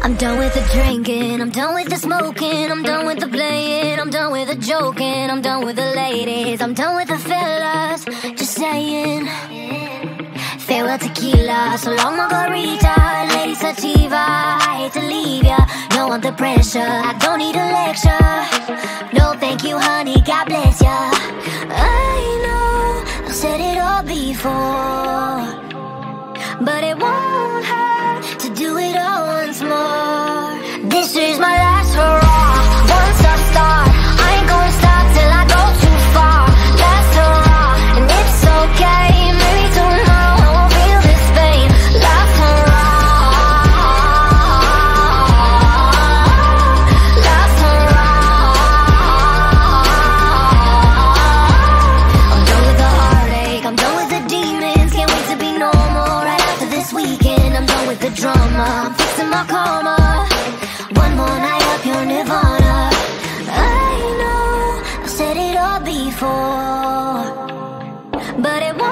I'm done with the drinking, I'm done with the smoking, I'm done with the playing, I'm done with the joking, I'm done with the ladies, I'm done with the fellas, just saying. Farewell tequila, so long margarita, lady sativa, I hate to leave ya, don't want the pressure, I don't need a lecture. No thank you honey, God bless ya. I know, I've said it all before, but it won't hurt to do it all once more. This is my last hurrah, once I start, I ain't gonna stop till I go too far. Last hurrah, and it's okay, maybe tomorrow I won't feel this pain. Last hurrah, last hurrah. I'm done with the heartache, I'm done with the demons, can't wait to be normal right after this weekend. I'm done with the drama, I'm fixing my karma. One more night up your nirvana. I know, I've said it all before, but it won't